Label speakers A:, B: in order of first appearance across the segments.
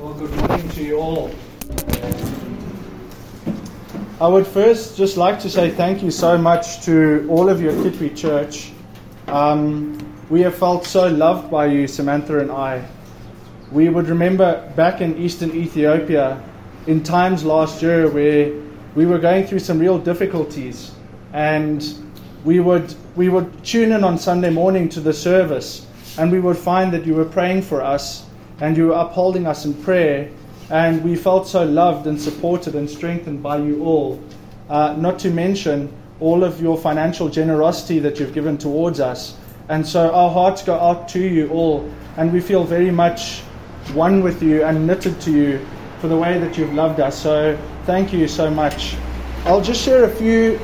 A: Well, good morning to you all. I would first just like to say thank you so much to all of you at Kitwe Church. We have felt so loved by you, Samantha and I. We would remember back in Eastern Ethiopia in times last year where we were going through some real difficulties, and we would tune in on Sunday morning to the service, and we would find that you were praying for us and you were upholding us in prayer, and we felt so loved and supported and strengthened by you all. Not to mention all of your financial generosity that you've given towards us. And so our hearts go out to you all, and we feel very much one with you and knitted to you for the way that you've loved us. So thank you so much. I'll just share a few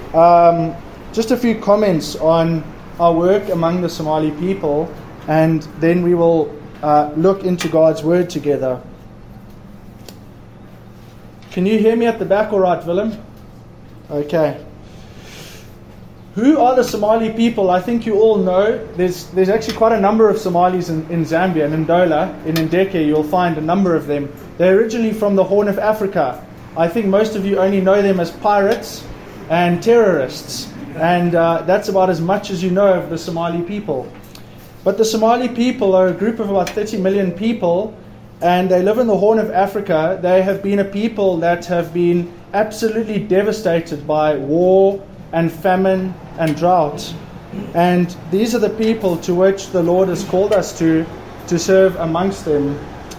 A: comments on our work among the Somali people, and then we will look into God's Word together. Can you hear me at the back all right, Willem? Okay. Who are the Somali people? I think you all know. There's actually quite a number of Somalis in Zambia. In Ndola, in Ndeke, you'll find a number of them. They're originally from the Horn of Africa. I think most of you only know them as pirates and terrorists. And that's about as much as you know of the Somali people. But the Somali people are a group of about 30 million people, and they live in the Horn of Africa. They have been a people that have been absolutely devastated by war and famine and drought. And these are the people to which the Lord has called us to serve amongst them.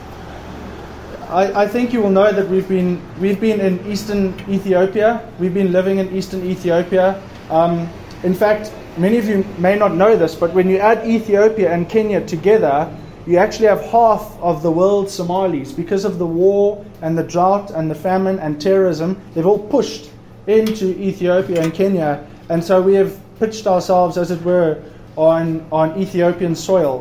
A: I think you will know that we've been in Eastern Ethiopia. We've been living in Eastern Ethiopia. In fact, many of you may not know this, but when you add Ethiopia and Kenya together, you actually have half of the world's Somalis. Because of the war and the drought and the famine and terrorism, they've all pushed into Ethiopia and Kenya. And so we have pitched ourselves, as it were, on Ethiopian soil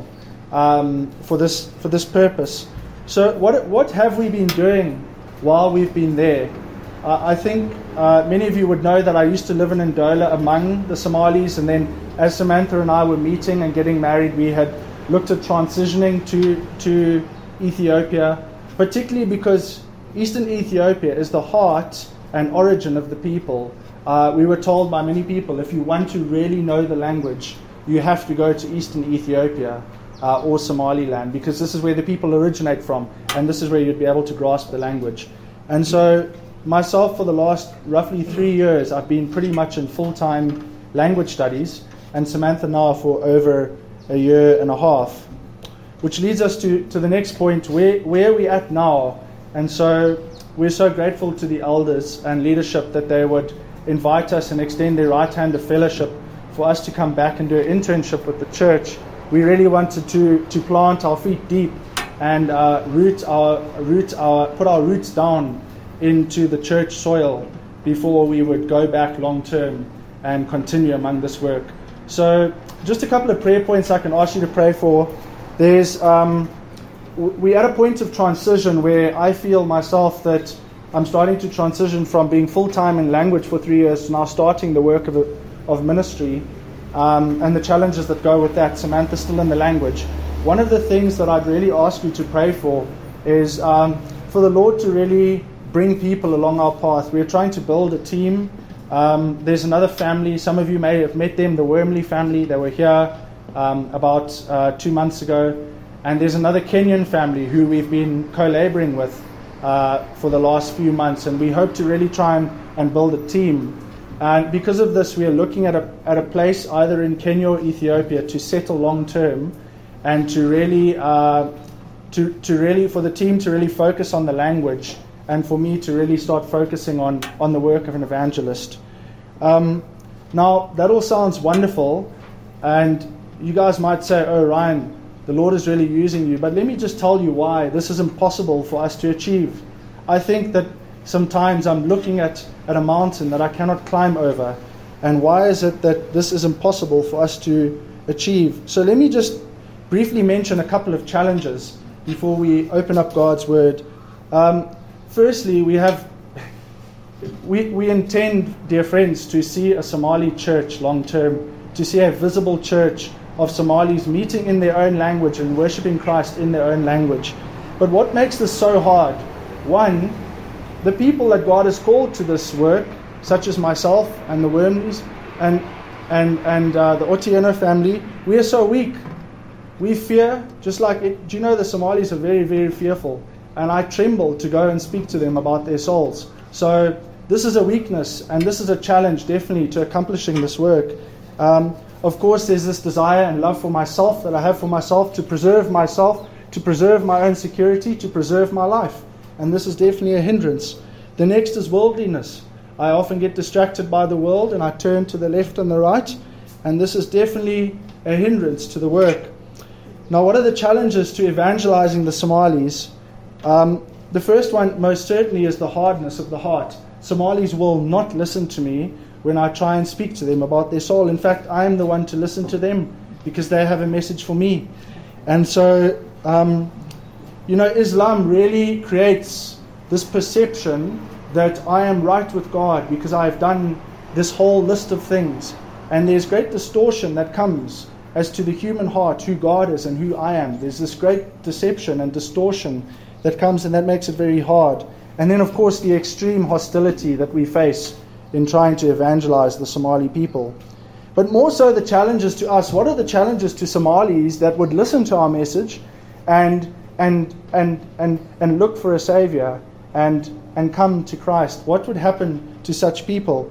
A: for this purpose. So what have we been doing while we've been there? I think many of you would know that I used to live in Ndola among the Somalis, and then as Samantha and I were meeting and getting married, we had looked at transitioning to Ethiopia, particularly because Eastern Ethiopia is the heart and origin of the people. We were told by many people, if you want to really know the language, you have to go to Eastern Ethiopia or Somaliland, because this is where the people originate from, and this is where you'd be able to grasp the language. And so myself, for the last roughly 3 years, I've been pretty much in full-time language studies, and Samantha now for over a year and a half. Which leads us to the next point, where are we at now? And so we're so grateful to the elders and leadership that they would invite us and extend their right hand of fellowship for us to come back and do an internship with the church. We really wanted to plant our feet deep and put our roots down into the church soil before we would go back long term and continue among this work. So just a couple of prayer points I can ask you to pray for. There's we're at a point of transition where I feel myself that I'm starting to transition from being full-time in language for 3 years to now starting the work of ministry, and the challenges that go with that. Samantha's still in the language. One of the things that I'd really ask you to pray for is for the Lord to really bring people along our path. We're trying to build a team. There's another family. Some of you may have met them, the Wormley family. They were here about 2 months ago. And there's another Kenyan family who we've been co-laboring with for the last few months. And we hope to really try and build a team. And because of this, we are looking at a place either in Kenya or Ethiopia to settle long term, and to really for the team to really focus on the language, and for me to really start focusing on the work of an evangelist. Now, that all sounds wonderful, and you guys might say, oh, Ryan, the Lord is really using you. But let me just tell you why this is impossible for us to achieve. I think that sometimes I'm looking at a mountain that I cannot climb over. And why is it that this is impossible for us to achieve? So let me just briefly mention a couple of challenges before we open up God's Word. Firstly, we intend, dear friends, to see a Somali church long term, to see a visible church of Somalis meeting in their own language and worshipping Christ in their own language. But what makes this so hard? One, the people that God has called to this work, such as myself and the Wormleys and the Otieno family, we are so weak. We fear, just like it. Do you know the Somalis are very, very fearful? And I tremble to go and speak to them about their souls. So this is a weakness, and this is a challenge, definitely, to accomplishing this work. Of course, there's this desire and love for myself that I have for myself, to preserve my own security, to preserve my life. And this is definitely a hindrance. The next is worldliness. I often get distracted by the world, and I turn to the left and the right. And this is definitely a hindrance to the work. Now, what are the challenges to evangelizing the Somalis? The first one, most certainly, is the hardness of the heart. Somalis will not listen to me when I try and speak to them about their soul. In fact, I am the one to listen to them because they have a message for me. And so, Islam really creates this perception that I am right with God because I have done this whole list of things. And there's great distortion that comes as to the human heart, who God is and who I am. There's this great deception and distortion that comes, and that makes it very hard. And then, of course, the extreme hostility that we face in trying to evangelize the Somali people. But more so the challenges to us. What are the challenges to Somalis that would listen to our message and look for a Savior and come to Christ? What would happen to such people?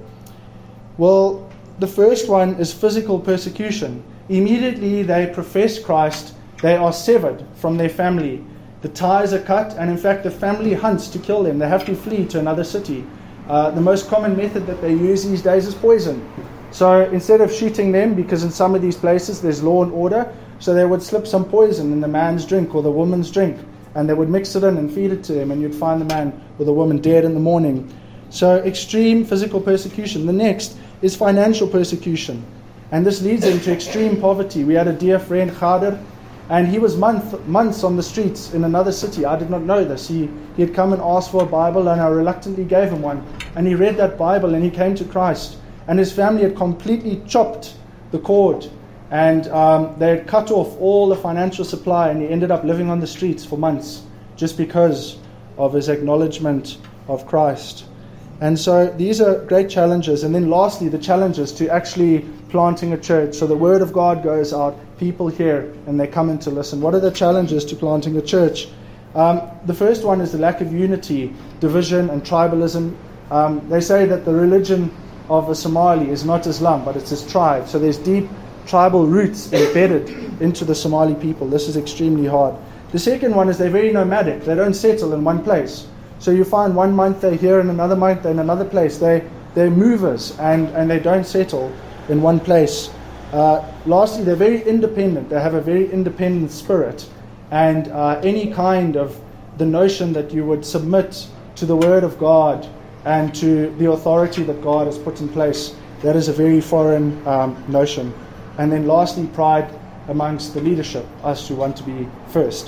A: Well, the first one is physical persecution. Immediately they profess Christ, they are severed from their family. The ties are cut, and in fact the family hunts to kill them. They have to flee to another city. The most common method that they use these days is poison. So instead of shooting them, because in some of these places there's law and order, so they would slip some poison in the man's drink or the woman's drink, and they would mix it in and feed it to him, and you'd find the man or the woman dead in the morning. So extreme physical persecution. The next is financial persecution, and this leads into extreme poverty. We had a dear friend, Khader, and he was months on the streets in another city. I did not know this. He had come and asked for a Bible, and I reluctantly gave him one. And he read that Bible, and he came to Christ. And his family had completely chopped the cord, and they had cut off all the financial supply, and he ended up living on the streets for months just because of his acknowledgement of Christ. And so these are great challenges. And then lastly, the challenges to actually planting a church. So the word of God goes out, people hear, and they come in to listen. What are the challenges to planting a church? The first one is the lack of unity, division, and tribalism. They say that the religion of a Somali is not Islam, but it's his tribe. So there's deep tribal roots embedded into the Somali people. This is extremely hard. The second one is they're very nomadic. They don't settle in one place. So you find 1 month they're here, and another month they're in another place. They're movers, and they don't settle in one place. Lastly, they're very independent. They have a very independent spirit. And any kind of the notion that you would submit to the word of God and to the authority that God has put in place, that is a very foreign notion. And then lastly, pride amongst the leadership, us who want to be first.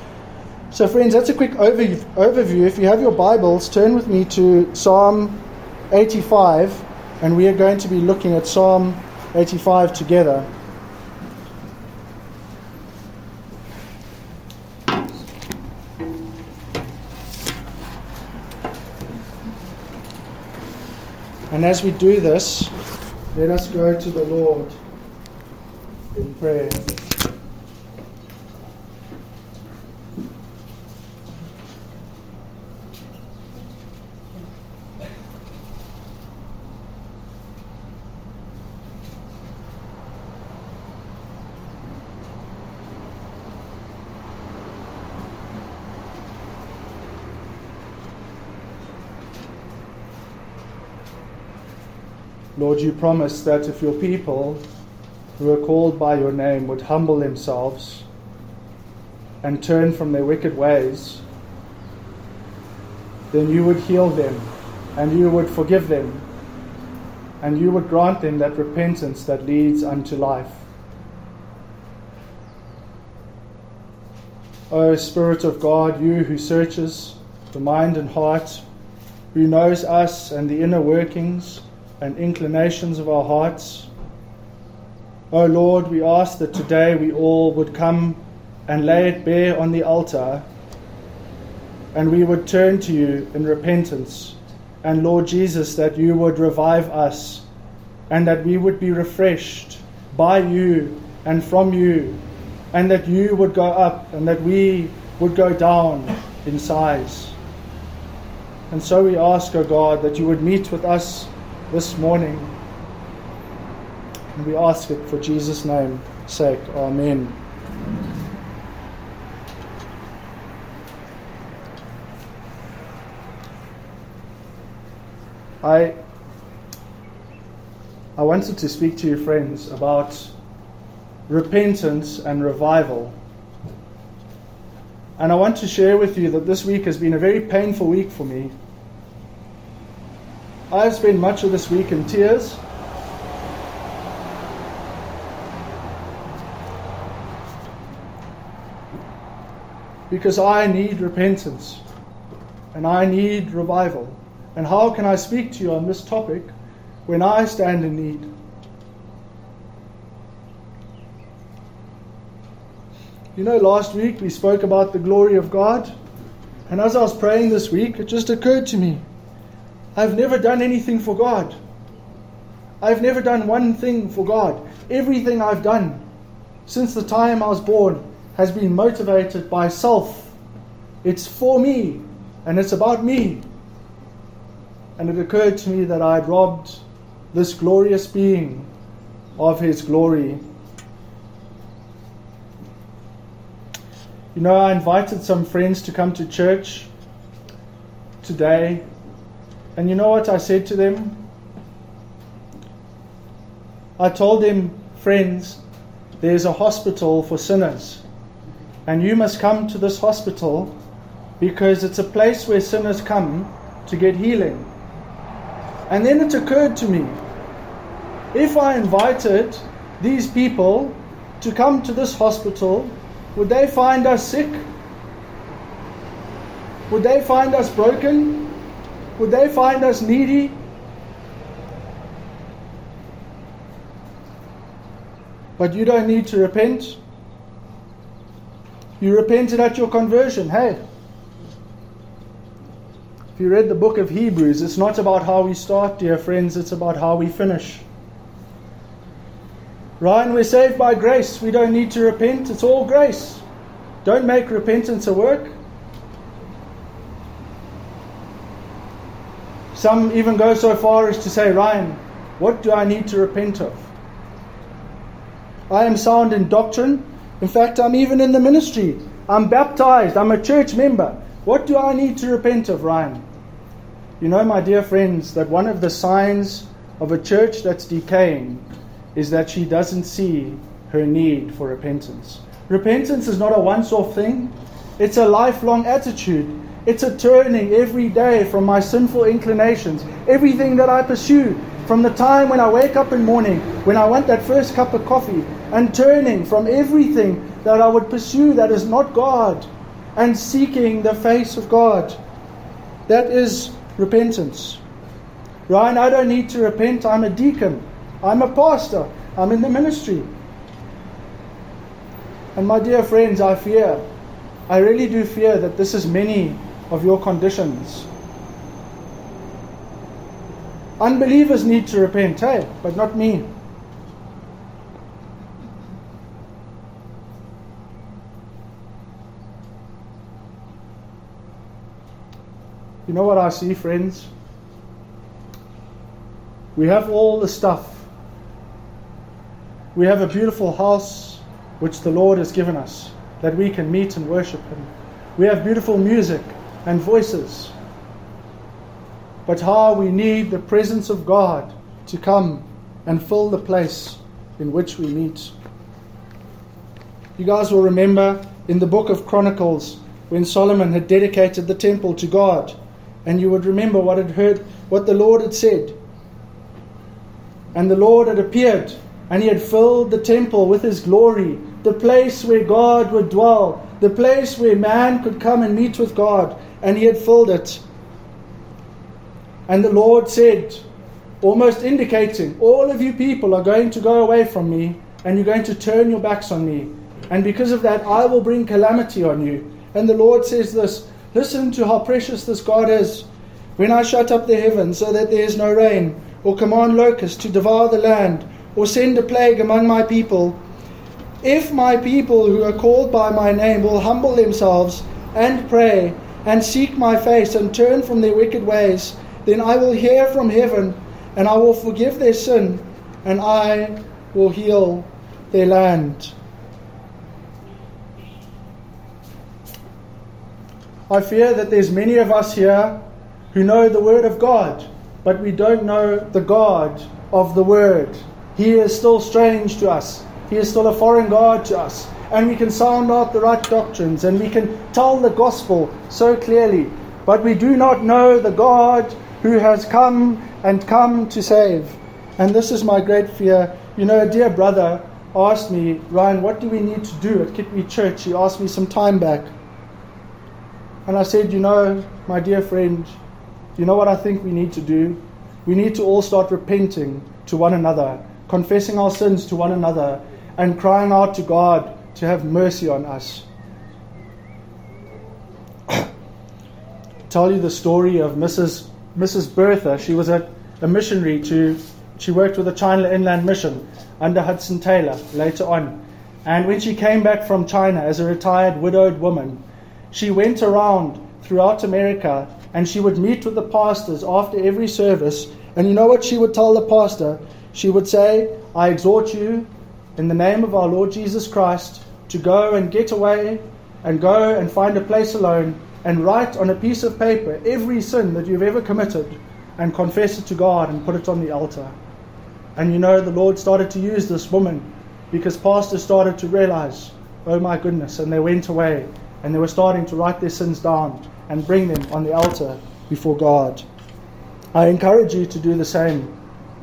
A: So friends, that's a quick overview. If you have your Bibles, turn with me to Psalm 85, and we are going to be looking at Psalm 85 together. And as we do this, let us go to the Lord in prayer. Lord, you promised that if your people who are called by your name would humble themselves and turn from their wicked ways, then you would heal them, and you would forgive them, and you would grant them that repentance that leads unto life. O Spirit of God, you who searches the mind and heart, who knows us and the inner workings and inclinations of our hearts. O Lord, we ask that today we all would come and lay it bare on the altar and we would turn to you in repentance. And Lord Jesus, that you would revive us, and that we would be refreshed by you and from you, and that you would go up and that we would go down in size. And so we ask, O God, that you would meet with us this morning. And we ask it for Jesus' name's sake. Amen. I wanted to speak to you, friends, about repentance and revival. And I want to share with you that this week has been a very painful week for me. I've spent much of this week in tears. Because I need repentance and I need revival. And how can I speak to you on this topic when I stand in need? You know, last week we spoke about the glory of God. And as I was praying this week, it just occurred to me, I've never done anything for God. I've never done one thing for God. Everything I've done since the time I was born has been motivated by self. It's for me, and it's about me. And it occurred to me that I had robbed this glorious being of his glory. You know, I invited some friends to come to church today. And you know what I said to them? I told them, friends, there's a hospital for sinners. And you must come to this hospital because it's a place where sinners come to get healing. And then it occurred to me, if I invited these people to come to this hospital, would they find us sick? Would they find us broken? Would they find us needy? But you don't need to repent. You repented at your conversion. Hey, if you read the book of Hebrews, it's not about how we start, dear friends, it's about how we finish. Ryan, we're saved by grace. We don't need to repent. It's all grace. Don't make repentance a work. Some even go so far as to say, Ryan, what do I need to repent of? I am sound in doctrine. In fact, I'm even in the ministry. I'm baptized. I'm a church member. What do I need to repent of, Ryan? You know, my dear friends, that one of the signs of a church that's decaying is that she doesn't see her need for repentance. Repentance is not a once-off thing. It's a lifelong attitude. It's a turning every day from my sinful inclinations. Everything that I pursue, from the time when I wake up in the morning, when I want that first cup of coffee, and turning from everything that I would pursue that is not God, and seeking the face of God. That is repentance. Ryan, I don't need to repent. I'm a deacon. I'm a pastor. I'm in the ministry. And my dear friends, I really do fear that this is many of your conditions. Unbelievers need to repent, hey, but not me. You know what I see, friends? We have all the stuff. We have a beautiful house which the Lord has given us, that we can meet and worship Him. We have beautiful music and voices. But how we need the presence of God to come and fill the place in which we meet. You guys will remember in the book of Chronicles when Solomon had dedicated the temple to God, and you would remember what the Lord had said. And the Lord had appeared, and He had filled the temple with His glory, the place where God would dwell, the place where man could come and meet with God, and He had filled it. And the Lord said, almost indicating, all of you people are going to go away from me, and you're going to turn your backs on me. And because of that, I will bring calamity on you. And the Lord says this, Listen to how precious this God is. When I shut up the heavens so that there is no rain, or command locusts to devour the land, or send a plague among my people, if my people who are called by my name will humble themselves and pray and seek my face and turn from their wicked ways, then I will hear from heaven and I will forgive their sin and I will heal their land. I fear that there's many of us here who know the Word of God, but we don't know the God of the Word. He is still strange to us. He is still a foreign God to us. And we can sound out the right doctrines and we can tell the gospel so clearly, but we do not know the God who has come to save. And this is my great fear. You know, a dear brother asked me, Ryan, what do we need to do at Kitwe Church? He asked me some time back. And I said, you know, my dear friend, you know what I think we need to do? We need to all start repenting to one another, confessing our sins to one another, and crying out to God to have mercy on us. Tell you the story of Mrs. Bertha. She was a missionary she worked with the China Inland Mission under Hudson Taylor later on. And when she came back from China as a retired widowed woman, she went around throughout America and she would meet with the pastors after every service. And you know what she would tell the pastor? She would say, I exhort you in the name of our Lord Jesus Christ to go and get away and go and find a place alone and write on a piece of paper every sin that you've ever committed and confess it to God and put it on the altar. And you know, the Lord started to use this woman because pastors started to realize, oh my goodness, and they went away and they were starting to write their sins down and bring them on the altar before God. I encourage you to do the same.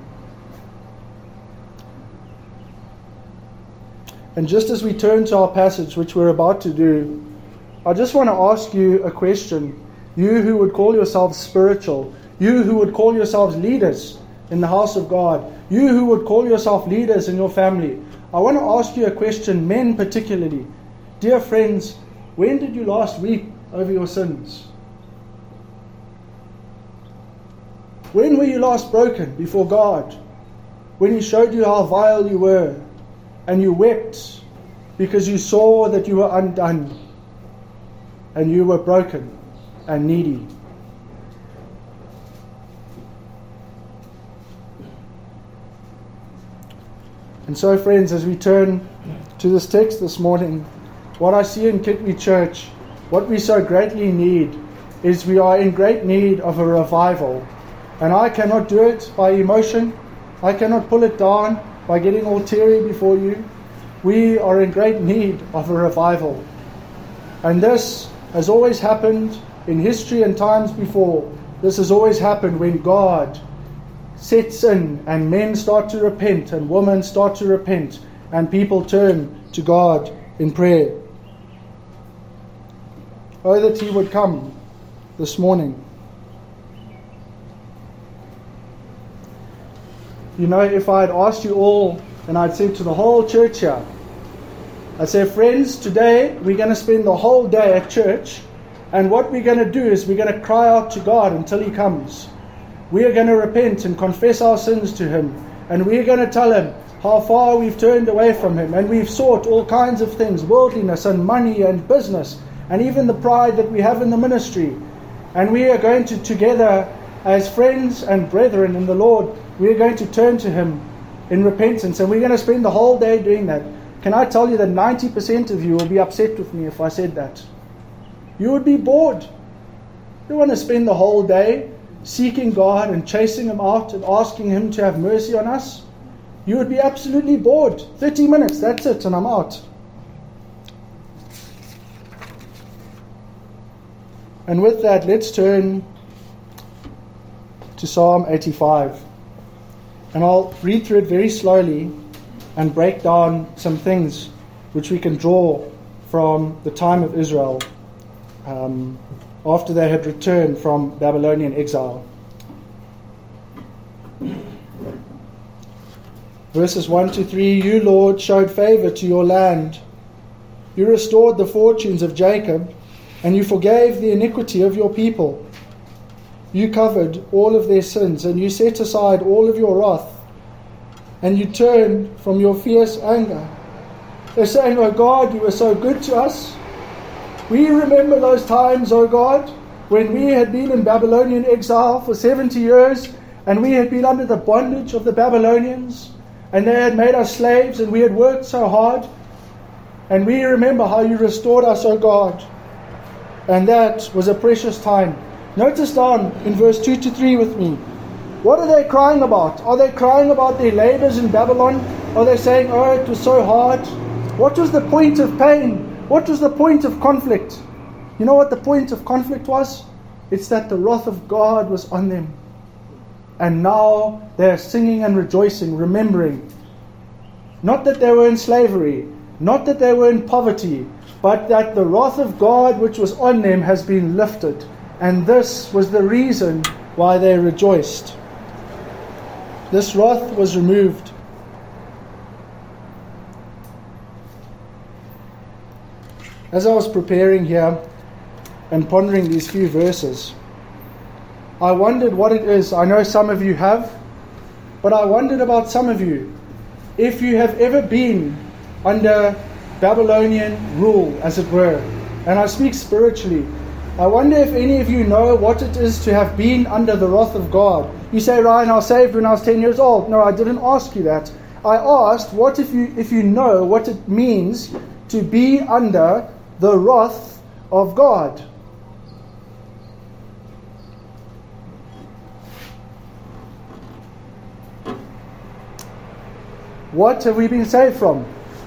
A: And just as we turn to our passage, which we're about to do, I just want to ask you a question. You who would call yourselves spiritual, you who would call yourselves leaders in the house of God, you who would call yourself leaders in your family, I want to ask you a question, men particularly. Dear friends, when did you last weep over your sins? When were you last broken before God? When He showed you how vile you were, and you wept because you saw that you were undone and you were broken and needy. And so, friends, as we turn to this text this morning, what I see in Kitwe Church, what we so greatly need, is we are in great need of a revival. And I cannot do it by emotion. I cannot pull it down by getting all teary before you. We are in great need of a revival. And this has always happened in history and times before. This has always happened when God sets in and men start to repent and women start to repent and people turn to God in prayer. Oh, that He would come this morning. You know, if I had asked you all and I'd said to the whole church here, I'd say, friends, today we're going to spend the whole day at church, and what we're going to do is we're going to cry out to God until He comes. We are going to repent and confess our sins to Him, and we're going to tell Him how far we've turned away from Him, and we've sought all kinds of things, worldliness and money and business, and even the pride that we have in the ministry. And we are going to, together as friends and brethren in the Lord, we are going to turn to Him in repentance, and we're going to spend the whole day doing that. Can I tell you that 90% of you will be upset with me if I said that? You would be bored. You want to spend the whole day seeking God and chasing Him out and asking Him to have mercy on us? You would be absolutely bored. 30 minutes, that's it, and I'm out. And with that, let's turn to Psalm 85. And I'll read through it very slowly and break down some things which we can draw from the time of Israel after they had returned from Babylonian exile. Verses 1 to 3, You, Lord, showed favor to your land. You restored the fortunes of Jacob and you forgave the iniquity of your people. You covered all of their sins, and you set aside all of your wrath, and you turned from your fierce anger. They're saying, "Oh God, you were so good to us. We remember those times, oh God, when we had been in Babylonian exile for 70 years, and we had been under the bondage of the Babylonians, and they had made us slaves, and we had worked so hard. And we remember how you restored us, O God. And that was a precious time." Notice down in verse 2 to 3 with me. What are they crying about? Are they crying about their labors in Babylon? Are they saying, "Oh, it was so hard"? What was the point of pain? What was the point of conflict? You know what the point of conflict was? It's that the wrath of God was on them. And now they are singing and rejoicing, remembering. Not that they were in slavery, not that they were in poverty, but that the wrath of God which was on them has been lifted. And this was the reason why they rejoiced. This wrath was removed. As I was preparing here and pondering these few verses, I wondered what it is. I know some of you have, but I wondered about some of you. If you have ever been under Babylonian rule, as it were, and I speak spiritually, I wonder if any of you know what it is to have been under the wrath of God. You say, "Ryan, I was saved when I was 10 years old." No, I didn't ask you that. I asked, what if you know what it means to be under the wrath of God? What have we been saved from?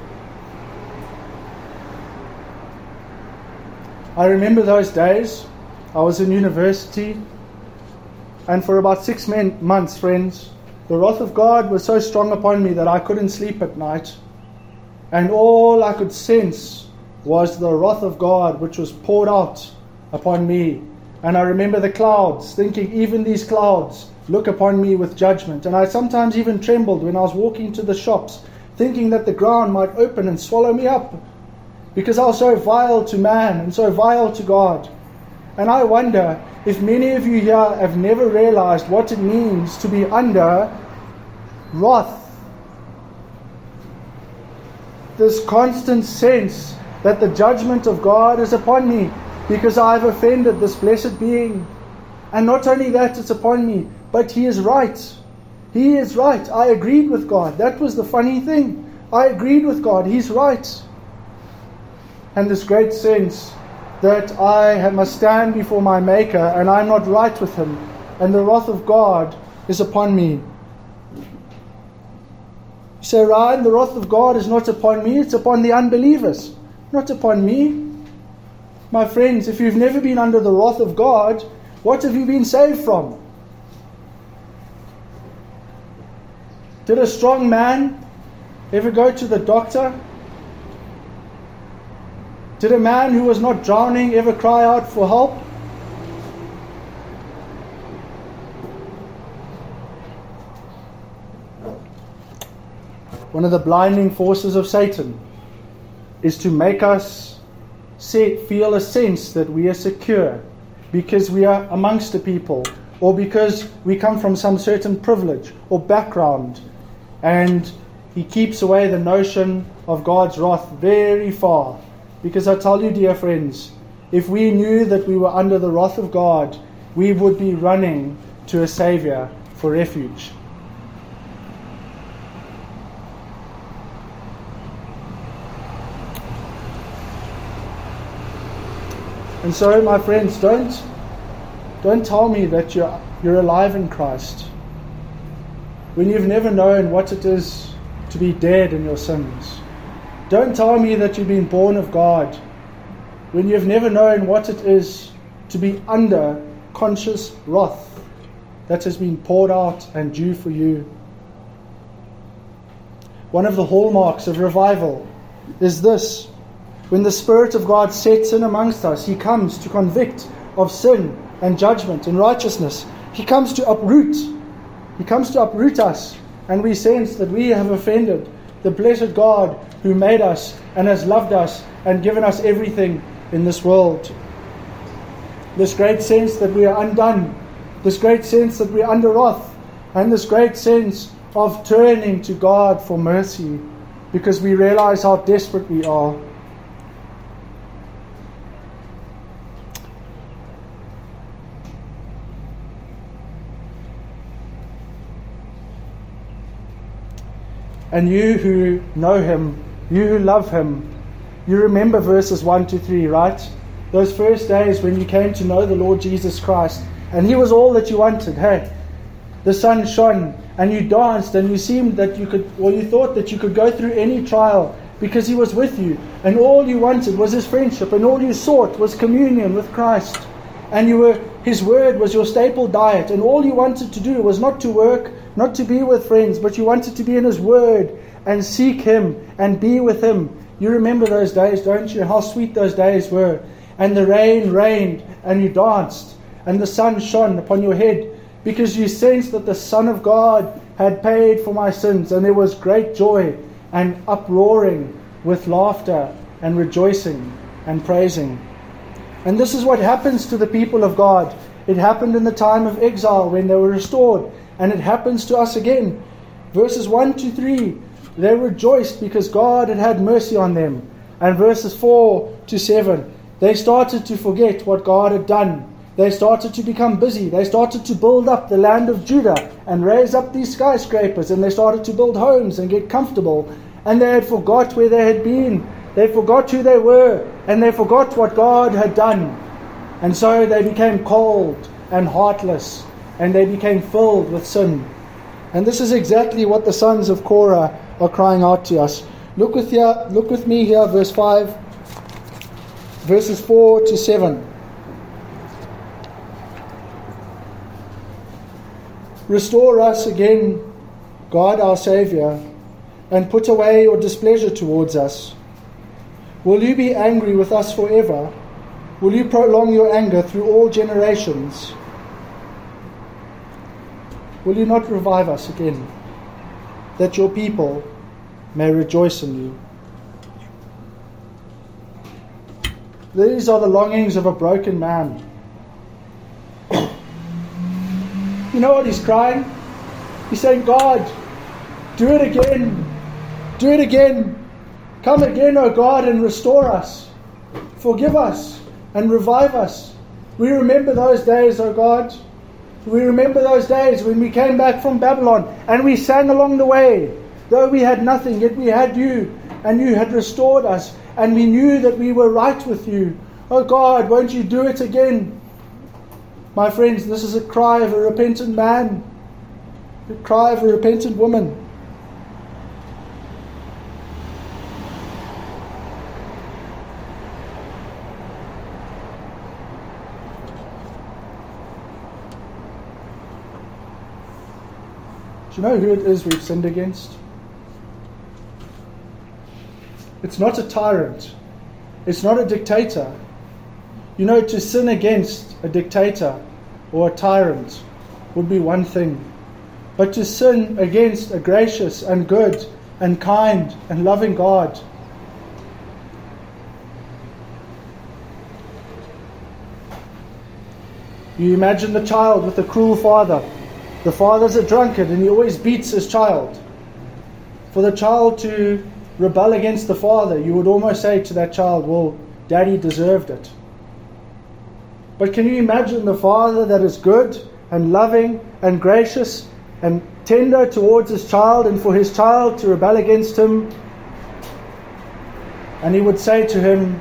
A: I remember those days. I was in university, and for about 6 months, friends, the wrath of God was so strong upon me that I couldn't sleep at night. And all I could sense was the wrath of God which was poured out upon me. And I remember the clouds, thinking, even these clouds look upon me with judgment. And I sometimes even trembled when I was walking to the shops, thinking that the ground might open and swallow me up, because I was so vile to man and so vile to God. And I wonder if many of you here have never realized what it means to be under wrath. This constant sense that the judgment of God is upon me because I have offended this blessed being. And not only that, it's upon me, but He is right. He is right. I agreed with God. That was the funny thing. I agreed with God. He's right. And this great sense that I must stand before my Maker and I'm not right with Him, and the wrath of God is upon me. You say, "Ryan, the wrath of God is not upon me, it's upon the unbelievers, not upon me." My friends, if you've never been under the wrath of God, what have you been saved from? Did a strong man ever go to the doctor? Did a man who was not drowning ever cry out for help? One of the blinding forces of Satan is to make us feel a sense that we are secure because we are amongst the people, or because we come from some certain privilege or background. And he keeps away the notion of God's wrath very far. Because I tell you, dear friends, if we knew that we were under the wrath of God, we would be running to a Savior for refuge. And so, my friends, don't tell me that you're alive in Christ when you've never known what it is to be dead in your sins. Don't tell me that you've been born of God when you've never known what it is to be under conscious wrath that has been poured out and due for you. One of the hallmarks of revival is this: when the Spirit of God sets in amongst us, He comes to convict of sin and judgment and righteousness. He comes to uproot. He comes to uproot us, and we sense that we have offended the blessed God who made us and has loved us and given us everything in this world. this great sense that we are undone, this great sense that we are under wrath, and this great sense of turning to God for mercy, because we realize how desperate we are. And you who know him, you who love him, you remember verses 1 to 3, right? Those first days when you came to know the Lord Jesus Christ, and he was all that you wanted. Hey, the sun shone, and you danced, and you seemed that you could, or you thought that you could go through any trial because he was with you, and all you wanted was his friendship, and all you sought was communion with Christ, and his word was your staple diet, and all you wanted to do was not to work, not to be with friends, but you wanted to be in his word and seek him and be with him. You remember those days, don't you? How sweet those days were. And the rain rained, and you danced, and the sun shone upon your head, because you sensed that the Son of God had paid for my sins, and there was great joy and uproaring with laughter and rejoicing and praising. And this is what happens to the people of God. It happened in the time of exile when they were restored, and it happens to us again. Verses 1 to 3, they rejoiced because God had had mercy on them. And verses 4 to 7, they started to forget what God had done. They started to become busy. They started to build up the land of Judah and raise up these skyscrapers, and they started to build homes and get comfortable. And they had forgot where they had been. They forgot who they were, and they forgot what God had done. And so they became cold and heartless, and they became filled with sin. And this is exactly what the sons of Korah are crying out to us. Look with me here, verse 5, verses 4 to 7. Restore us again, God our Saviour, and put away your displeasure towards us. Will you be angry with us forever? Will you prolong your anger through all generations? Will you not revive us again, that your people may rejoice in you? These are the longings of a broken man. You know what he's crying? He's saying, God, do it again. Do it again. Come again, O God, and restore us. Forgive us and revive us. We remember those days, O God. We remember those days when we came back from Babylon and we sang along the way. Though we had nothing, yet we had you, and you had restored us, and we knew that we were right with you. Oh God, won't you do it again? My friends, this is a cry of a repentant man, a cry of a repentant woman. Do you know who it is we've sinned against? It's not a tyrant. It's not a dictator. You know, to sin against a dictator or a tyrant would be one thing. But to sin against a gracious and good and kind and loving God, you imagine the child with the cruel father. The father's a drunkard and he always beats his child. For the child to rebel against the father, you would almost say to that child, well, daddy deserved it. But can you imagine the father that is good and loving and gracious and tender towards his child, and for his child to rebel against him? And he would say to him,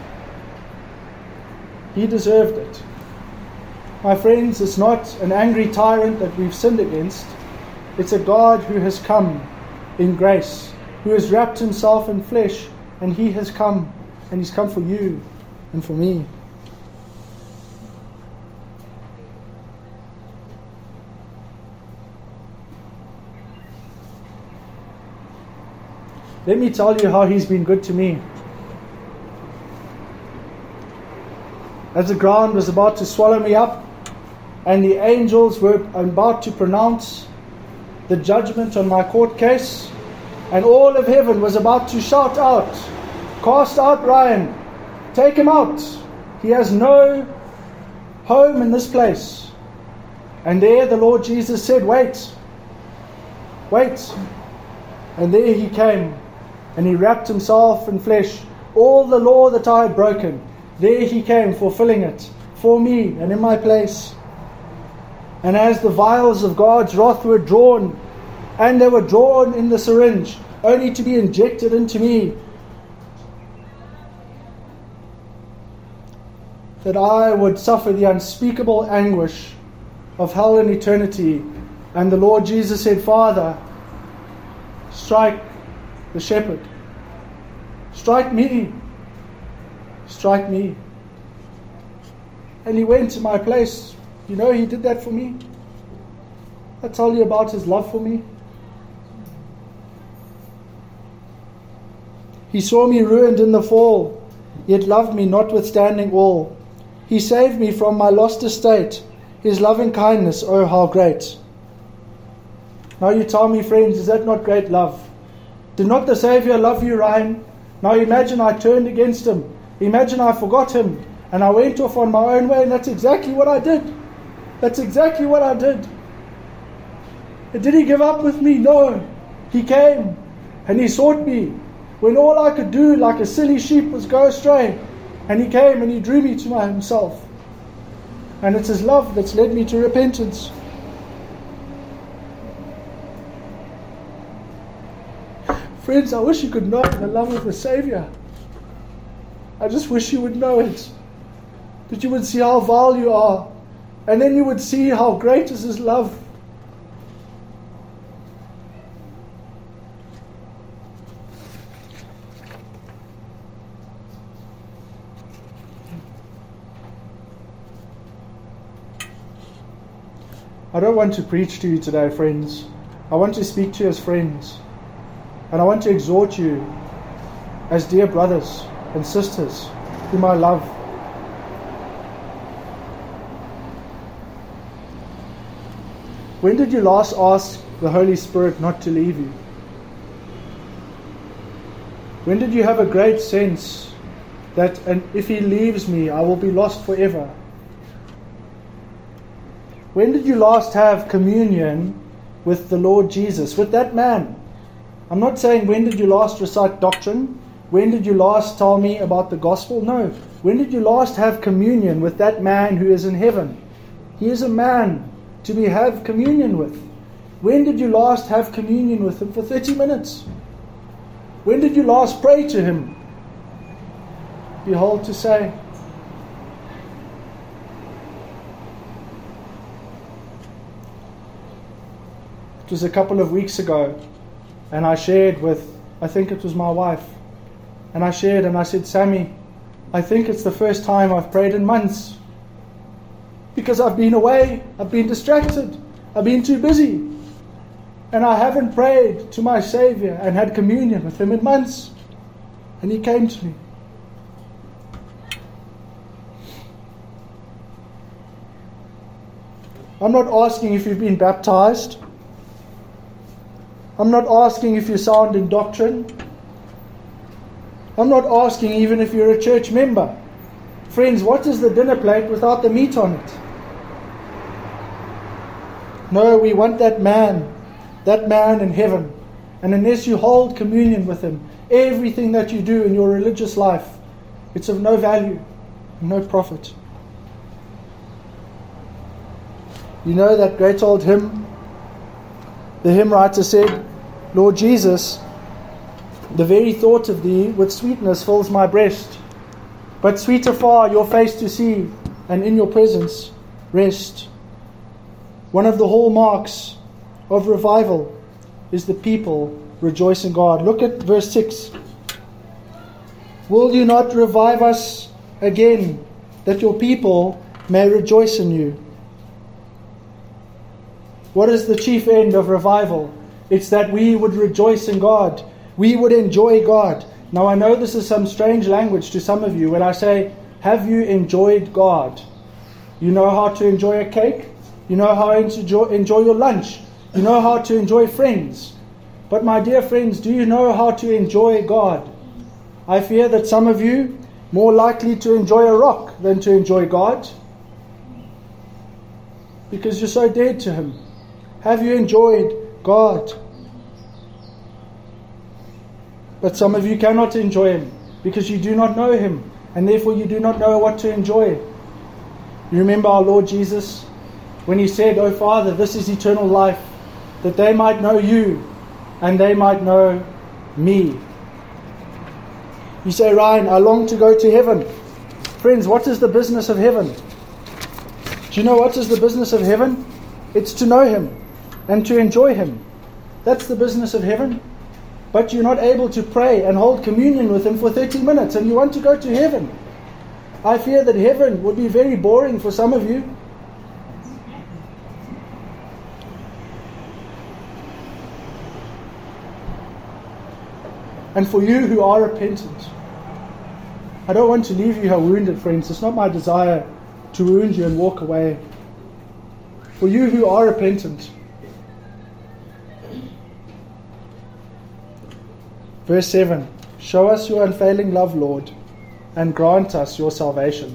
A: he deserved it. My friends, it's not an angry tyrant that we've sinned against. It's a God who has come in grace, who has wrapped himself in flesh, and he has come, and he's come for you and for me. Let me tell you how he's been good to me. As the ground was about to swallow me up, and the angels were about to pronounce the judgment on my court case, and all of heaven was about to shout out, cast out Ryan, take him out. He has no home in this place. And there the Lord Jesus said, wait. And there he came, and he wrapped himself in flesh. All the law that I had broken, there he came, fulfilling it for me and in my place. And as the vials of God's wrath were drawn, and they were drawn in the syringe, only to be injected into me, that I would suffer the unspeakable anguish of hell and eternity. And the Lord Jesus said, Father, strike the shepherd. Strike me. Strike me. And he went to my place. You know, he did that for me. I tell you about his love for me. He saw me ruined in the fall, yet loved me notwithstanding all. He saved me from my lost estate. His loving kindness, oh how great. Now you tell me, friends, is that not great love? Did not the Saviour love you, Ryan? Now imagine I turned against him. Imagine I forgot him and I went off on my own way, and that's exactly what I did. That's exactly what I did. And did he give up with me? No. He came and he sought me when all I could do like a silly sheep was go astray. And he came and he drew me to himself. And it's his love that's led me to repentance. Friends, I wish you could know the love of the Saviour. I just wish you would know it. That you would see how vile you are. And then you would see how great is his love. I don't want to preach to you today, friends. I want to speak to you as friends. And I want to exhort you as dear brothers and sisters whom I love. When did you last ask the Holy Spirit not to leave you? When did you have a great sense that if he leaves me, I will be lost forever? When did you last have communion with the Lord Jesus, with that man? I'm not saying when did you last recite doctrine? When did you last tell me about the gospel? No. When did you last have communion with that man who is in heaven? He is a man to have communion with. When did you last have communion with him for 30 minutes? When did you last pray to him? Behold to say. It was a couple of weeks ago, and I shared with, I think it was my wife, and I shared and I said, Sammy, I think it's the first time I've prayed in months. Because I've been away, I've been distracted, I've been too busy. And I haven't prayed to my Saviour and had communion with him in months. And he came to me. I'm not asking if you've been baptized. I'm not asking if you're sound in doctrine. I'm not asking even if you're a church member. Friends, what is the dinner plate without the meat on it? No, we want that man in heaven. And unless you hold communion with him, everything that you do in your religious life, it's of no value, no profit. You know that great old hymn? The hymn writer said, Lord Jesus, the very thought of thee with sweetness fills my breast. But sweeter far your face to see, and in your presence rest. One of the hallmarks of revival is the people rejoice in God. Look at verse 6. Will you not revive us again, that your people may rejoice in you? What is the chief end of revival? It's that we would rejoice in God. We would enjoy God. Now I know this is some strange language to some of you when I say, have you enjoyed God? You know how to enjoy a cake? You know how to enjoy your lunch? You know how to enjoy friends? But my dear friends, do you know how to enjoy God? I fear that some of you more likely to enjoy a rock than to enjoy God. because you're so dead to Him? Have you enjoyed God? But some of you cannot enjoy Him because you do not know Him, and therefore you do not know what to enjoy. You remember our Lord Jesus when He said, "O Father, this is eternal life, that they might know You and they might know Me." You say, "Ryan, I long to go to heaven." Friends, what is the business of heaven? Do you know what is the business of heaven? It's to know Him and to enjoy Him. That's the business of heaven. But you're not able to pray and hold communion with Him for 30 minutes and you want to go to heaven. I fear that heaven would be very boring for some of you. And for you who are repentant, I don't want to leave you here wounded, friends. It's not my desire to wound you and walk away. For you who are repentant, verse 7, show us your unfailing love, Lord, and grant us your salvation.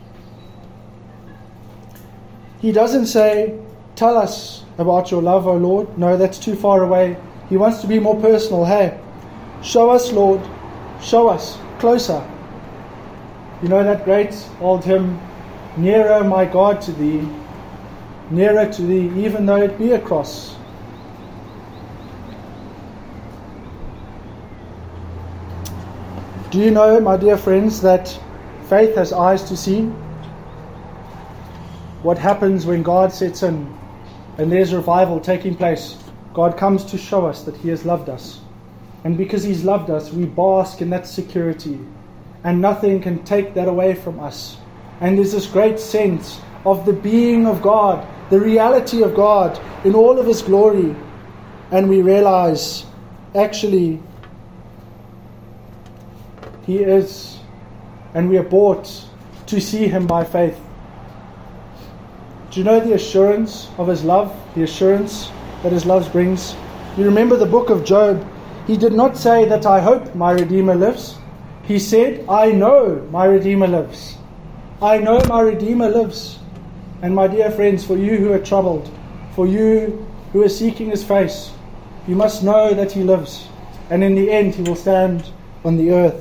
A: He doesn't say, tell us about your love, O Lord. No, that's too far away. He wants to be more personal. Hey, show us, Lord. Show us. Closer. You know that great old hymn, nearer, my God, to Thee, nearer to Thee, even though it be a cross. Do you know, my dear friends, that faith has eyes to see? What happens when God sets in and there's revival taking place? God comes to show us that He has loved us. And because He's loved us, we bask in that security. And nothing can take that away from us. And there's this great sense of the being of God, the reality of God in all of His glory. And we realize, actually, He is, and we are bought to see Him by faith. Do you know the assurance of His love? The assurance that His love brings? You remember the book of Job. He did not say that I hope my Redeemer lives. He said, I know my Redeemer lives. I know my Redeemer lives. And my dear friends, for you who are troubled, for you who are seeking His face, you must know that He lives. And in the end, He will stand on the earth.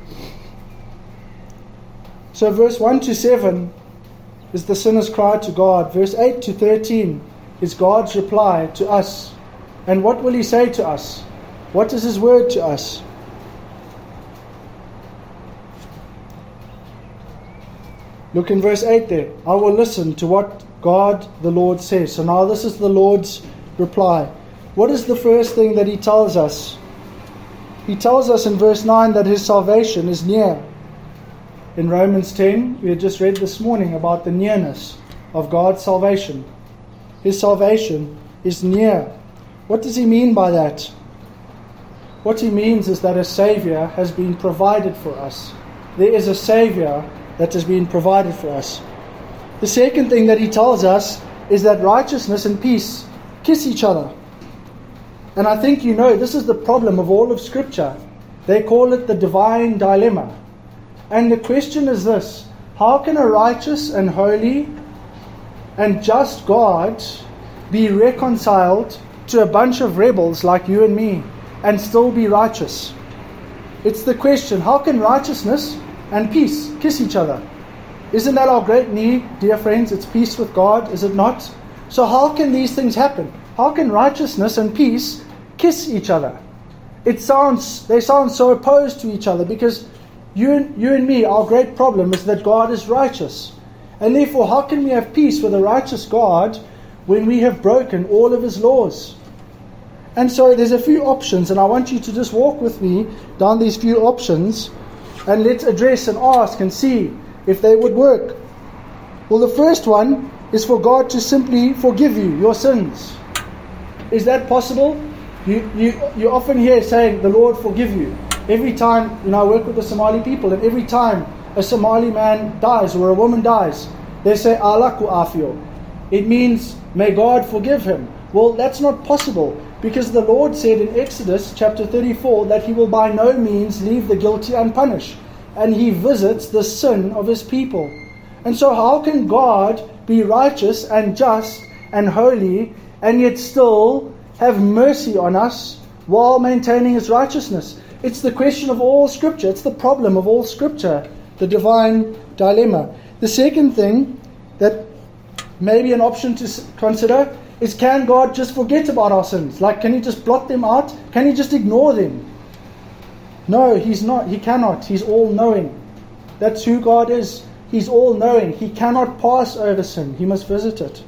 A: So verse 1 to 7 is the sinner's cry to God. Verse 8 to 13 is God's reply to us. And what will He say to us? What is His word to us? Look in verse 8 there. I will listen to what God the Lord says. So now this is the Lord's reply. What is the first thing that He tells us? He tells us in verse 9 that His salvation is near. In Romans 10, we had just read this morning about the nearness of God's salvation. His salvation is near. What does He mean by that? What He means is that a Savior has been provided for us. There is a Savior that has been provided for us. The second thing that He tells us is that righteousness and peace kiss each other. And I think you know this is the problem of all of Scripture. They call it the divine dilemma. And the question is this: how can a righteous and holy and just God be reconciled to a bunch of rebels like you and me and still be righteous? It's the question, how can righteousness and peace kiss each other? Isn't that our great need, dear friends? It's peace with God, is it not? So how can these things happen? How can righteousness and peace kiss each other? They sound so opposed to each other because you and me, our great problem is that God is righteous. And therefore, how can we have peace with a righteous God when we have broken all of His laws? And so there's a few options, and I want you to just walk with me down these few options, and let's address and ask and see if they would work. Well, the first one is for God to simply forgive you your sins. Is that possible? You often hear saying, the Lord forgive you. Every time, I work with the Somali people, and every time a Somali man dies or a woman dies, they say, Allah ku afio. It means, may God forgive him. Well, that's not possible, because the Lord said in Exodus chapter 34 that He will by no means leave the guilty unpunished, and He visits the sin of His people. And so how can God be righteous and just and holy, and yet still have mercy on us while maintaining His righteousness? It's the question of all Scripture. It's the problem of all Scripture, the divine dilemma. The second thing that may be an option to consider is, can God just forget about our sins? Like, can He just blot them out? Can He just ignore them? No, He's not. He cannot. He's all-knowing. That's who God is. He's all-knowing. He cannot pass over sin. He must visit it.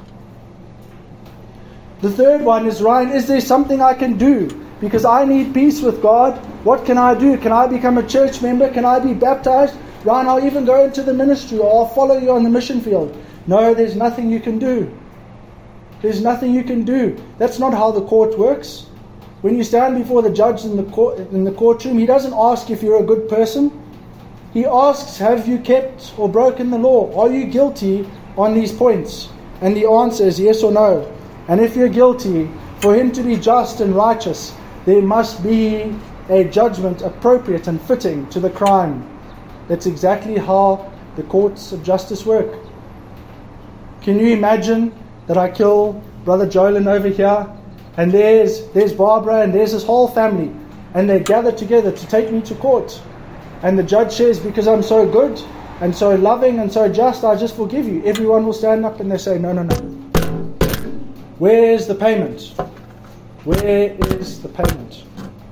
A: The third one is, Ryan, is there something I can do? Because I need peace with God. What can I do? Can I become a church member? Can I be baptized? Ryan, I'll even go into the ministry, or I'll follow you on the mission field. No, there's nothing you can do. There's nothing you can do. That's not how the court works. When you stand before the judge in the courtroom, he doesn't ask if you're a good person. He asks, have you kept or broken the law? Are you guilty on these points? And the answer is yes or no. And if you're guilty, for Him to be just and righteous, there must be a judgment appropriate and fitting to the crime. That's exactly how the courts of justice work. Can you imagine that I kill Brother Jolin over here, and there's Barbara, and there's his whole family, and they gather together to take me to court, and the judge says, because I'm so good and so loving and so just, I just forgive you. Everyone will stand up and they say, no. Where's the payment? Where is the payment?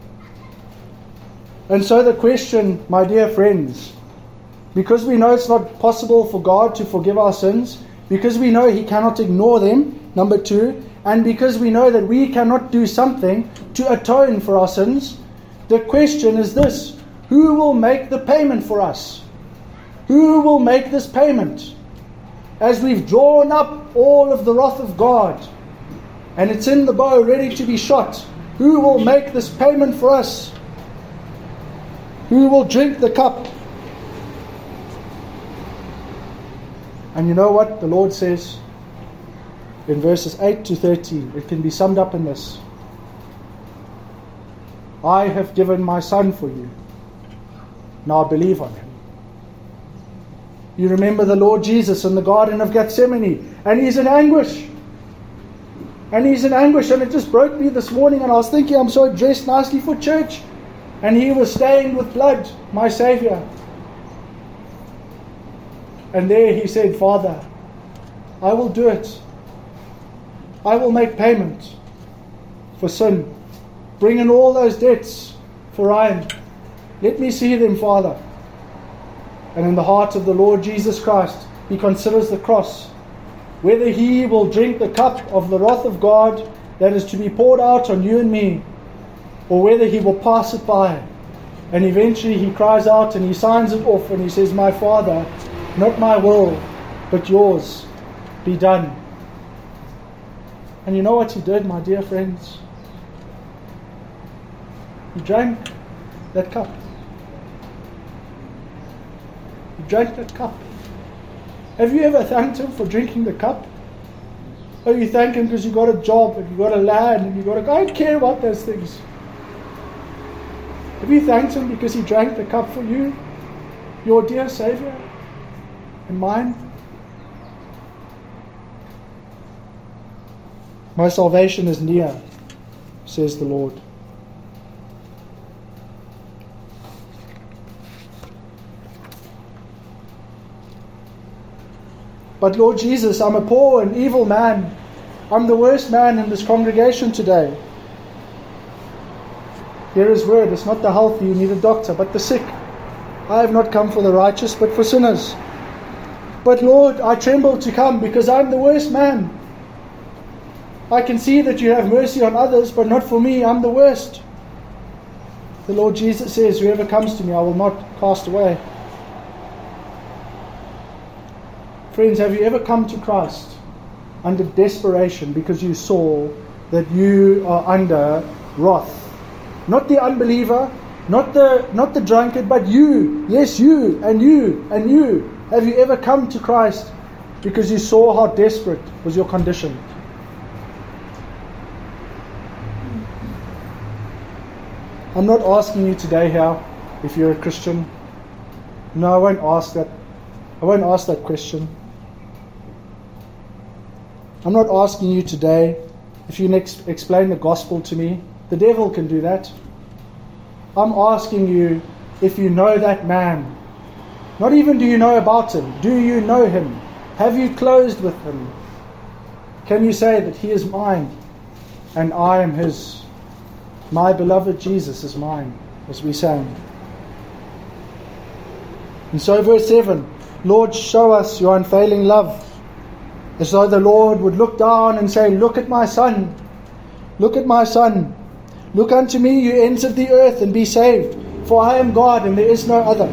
A: And so the question, my dear friends, because we know it's not possible for God to forgive our sins, because we know He cannot ignore them, number two, and because we know that we cannot do something to atone for our sins, the question is this: who will make the payment for us? Who will make this payment? As we've drawn up all of the wrath of God, and it's in the bow ready to be shot, who will make this payment for us? Who will drink the cup? And you know what the Lord says in verses 8 to 13? It can be summed up in this: I have given my Son for you. Now believe on Him. You remember the Lord Jesus in the Garden of Gethsemane, and He's in anguish. And He's in anguish, and it just broke me this morning, and I was thinking, I'm so dressed nicely for church, and He was stained with blood, my Saviour. And there He said, Father, I will do it. I will make payment for sin. Bring in all those debts for Ryan. Let me see them, Father. And in the heart of the Lord Jesus Christ, He considers the cross. Whether He will drink the cup of the wrath of God that is to be poured out on you and me, or whether He will pass it by. And eventually He cries out and He signs it off and He says, my Father, not my will, but yours be done. And you know what He did, my dear friends? He drank that cup. He drank that cup. Have you ever thanked Him for drinking the cup? Oh, you thank Him because you got a job and you got a land and you got a... I don't care about those things. Have you thanked Him because He drank the cup for you, your dear Saviour, and mine? My salvation is near, says the Lord. But Lord Jesus, I'm a poor and evil man. I'm the worst man in this congregation today. Hear His word. It's not the healthy who need a doctor, but the sick. I have not come for the righteous, but for sinners. But Lord, I tremble to come because I'm the worst man. I can see that you have mercy on others, but not for me. I'm the worst. The Lord Jesus says, whoever comes to me, I will not cast away. Friends, have you ever come to Christ under desperation because you saw that you are under wrath? Not the unbeliever, not the drunkard, but you. Yes, you and you and you. Have you ever come to Christ because you saw how desperate was your condition? I'm not asking you today here if you're a Christian. No, I won't ask that. I won't ask that question. I'm not asking you today if you explain the gospel to me. The devil can do that. I'm asking you if you know that man. Not even do you know about him. Do you know him? Have you closed with him? Can you say that he is mine and I am his? My beloved Jesus is mine, as we sang. And so verse 7, Lord, show us your unfailing love. As though the Lord would look down and say, look at my son. Look at my son. Look unto me, you ends of the earth, and be saved. For I am God, and there is no other.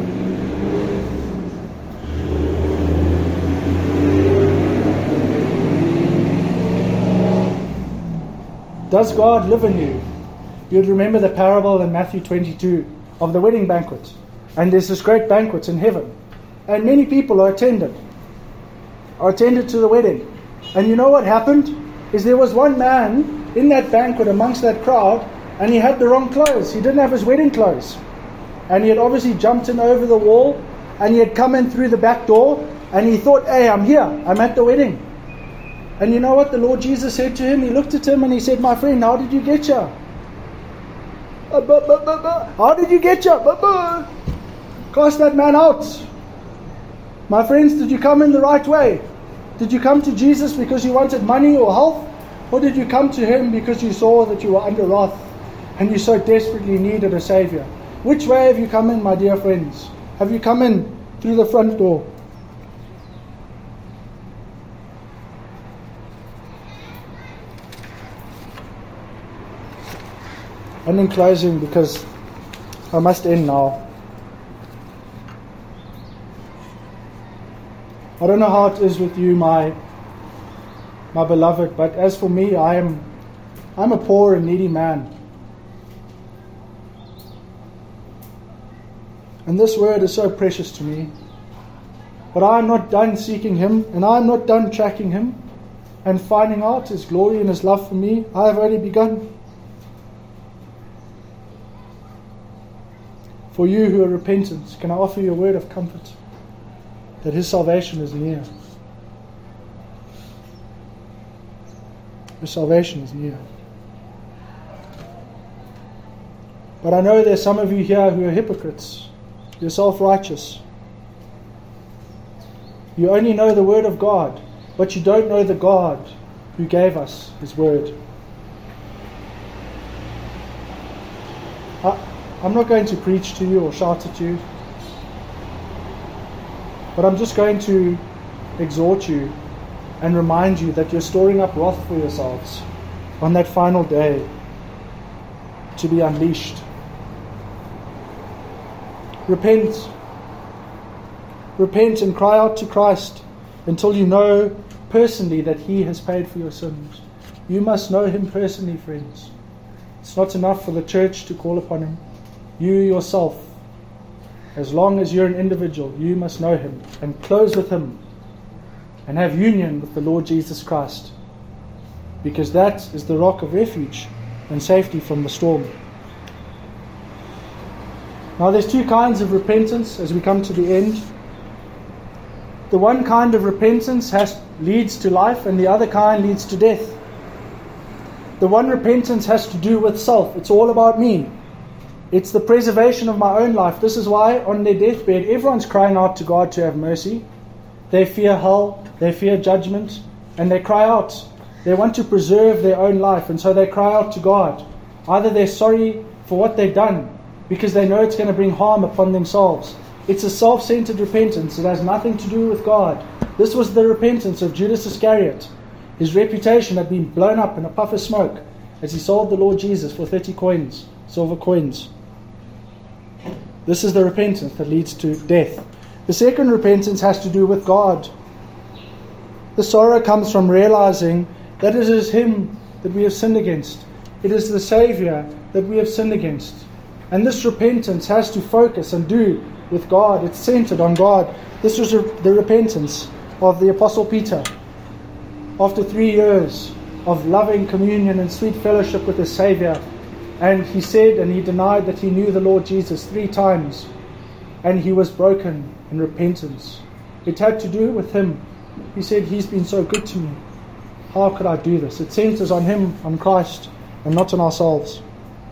A: Does God live in you? You'd remember the parable in Matthew 22 of the wedding banquet. And there's this great banquet in heaven. And many people are attended to the wedding. And you know what happened? Is there was one man in that banquet amongst that crowd, and he had the wrong clothes. He didn't have his wedding clothes. And he had obviously jumped in over the wall, and he had come in through the back door, and he thought, hey, I'm here. I'm at the wedding. And you know what the Lord Jesus said to him? He looked at him and he said, my friend, how did you get here? How did you get here? Cast that man out. My friends, did you come in the right way? Did you come to Jesus because you wanted money or health? Or did you come to him because you saw that you were under wrath and you so desperately needed a Savior? Which way have you come in, my dear friends? Have you come in through the front door? And in closing, because I must end now, I don't know how it is with you, my beloved, but as for me, I'm a poor and needy man. And this word is so precious to me. But I am not done seeking him, and I am not done tracking him and finding out his glory and his love for me. I have only begun. For you who are repentant, can I offer you a word of comfort? That his salvation is near. His salvation is near. But I know there's some of you here who are hypocrites. You're self-righteous. You only know the word of God, but you don't know the God who gave us his word. I'm not going to preach to you or shout at you, but I'm just going to exhort you and remind you that you're storing up wrath for yourselves on that final day to be unleashed. Repent. Repent and cry out to Christ until you know personally that he has paid for your sins. You must know him personally, friends. It's not enough for the church to call upon him. You yourself, as long as you're an individual, you must know him and close with him and have union with the Lord Jesus Christ, because that is the rock of refuge and safety from the storm. Now there's two kinds of repentance as we come to the end. The one kind of repentance leads to life, and the other kind leads to death. The one repentance has to do with self. It's all about me. It's the preservation of my own life. This is why on their deathbed, everyone's crying out to God to have mercy. They fear hell, they fear judgment, and they cry out. They want to preserve their own life, and so they cry out to God. Either they're sorry for what they've done, because they know it's going to bring harm upon themselves. It's a self-centered repentance. It has nothing to do with God. This was the repentance of Judas Iscariot. His reputation had been blown up in a puff of smoke as he sold the Lord Jesus for 30 coins, silver coins. This is the repentance that leads to death. The second repentance has to do with God. The sorrow comes from realizing that it is him that we have sinned against. It is the Savior that we have sinned against. And this repentance has to focus and do with God. It's centered on God. This was the repentance of the Apostle Peter. After 3 years of loving communion and sweet fellowship with his Savior, and he said and he denied that he knew the Lord Jesus 3 times, and he was broken in repentance. It had to do with him. He said, he's been so good to me. How could I do this? It centers on Him, on Christ, and not on ourselves.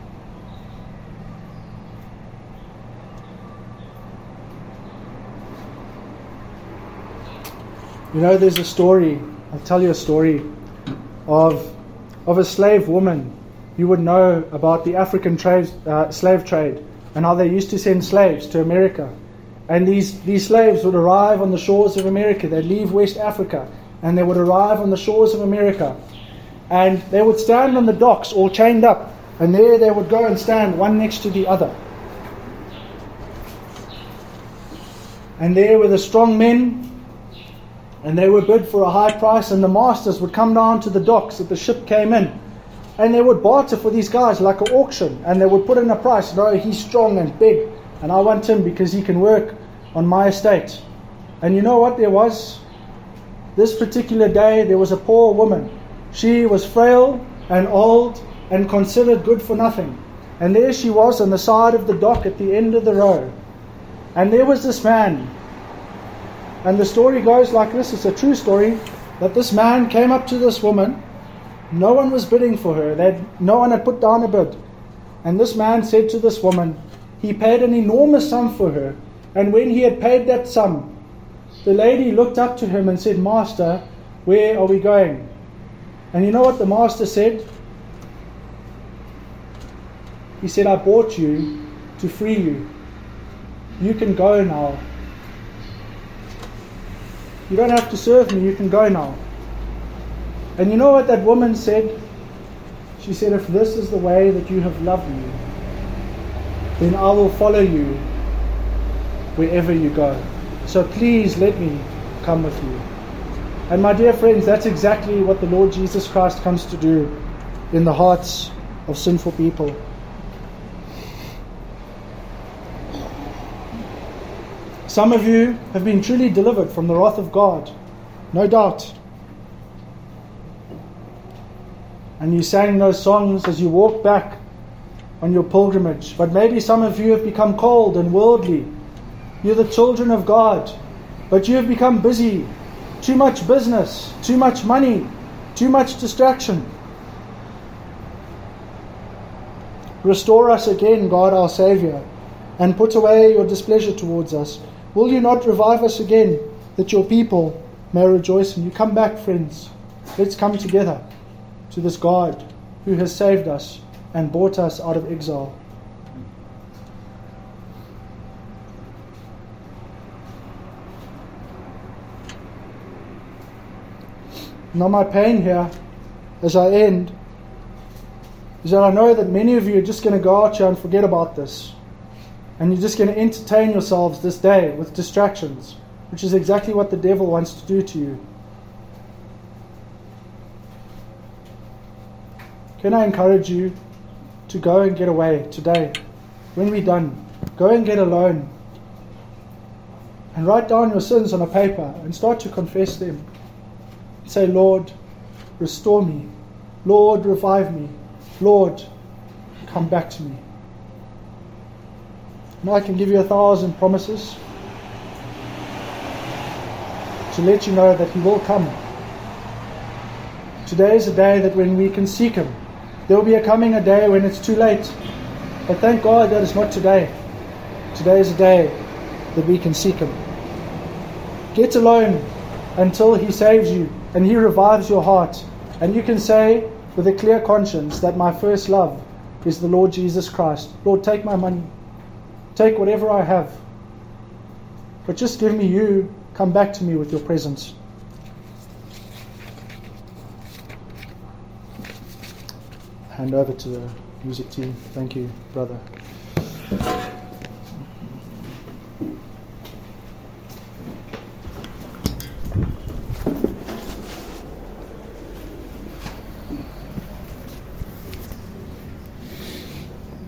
A: You know, there's a story, I'll tell you a story of a slave woman. You would know about the African slave trade and how they used to send slaves to America. And these slaves would arrive on the shores of America. They'd leave West Africa and they would arrive on the shores of America. And they would stand on the docks all chained up. And there they would go and stand one next to the other. And there were the strong men. And they were bid for a high price, and the masters would come down to the docks that the ship came in, and they would barter for these guys like an auction, and they would put in a price. No, he's strong and big, and I want him because he can work on my estate. And you know what there was? This particular day, there was a poor woman. She was frail and old and considered good for nothing. And there she was on the side of the dock at the end of the row. And there was this man. And the story goes like this, it's a true story, that this man came up to this woman. No one was bidding for her. No one had put down a bid. And this man said to this woman, he paid an enormous sum for her. And when he had paid that sum, the lady looked up to him and said, Master, where are we going? And you know what the master said? He said, I bought you to free you. You can go now. You don't have to serve me, you can go now. And you know what that woman said? She said, if this is the way that you have loved me, then I will follow you wherever you go. So please let me come with you. And my dear friends, that's exactly what the Lord Jesus Christ comes to do in the hearts of sinful people. Some of you have been truly delivered from the wrath of God, no doubt. And you sang those songs as you walked back on your pilgrimage. But maybe some of you have become cold and worldly. You're the children of God, but you have become busy. Too much business, too much money, too much distraction. Restore us again, God our Saviour, and put away your displeasure towards us. Will you not revive us again, that your people may rejoice in you? Come back, friends. Let's come together to this God who has saved us and brought us out of exile. Now my pain here, as I end, is that I know that many of you are just going to go out here and forget about this. And you're just going to entertain yourselves this day with distractions, which is exactly what the devil wants to do to you. Can I encourage you to go and get away today? When we're done, go and get alone. And write down your sins on a paper and start to confess them. Say, Lord, restore me. Lord, revive me. Lord, come back to me. And I can give you 1,000 promises to let you know that He will come. Today is a day that when we can seek Him. There will be a day when it's too late. But thank God that it's not today. Today is a day that we can seek Him. Get alone until He saves you and He revives your heart. And you can say with a clear conscience that my first love is the Lord Jesus Christ. Lord, take my money. Take whatever I have. But just give me you. Come back to me with your presence. Hand over to the music team. Thank you, brother.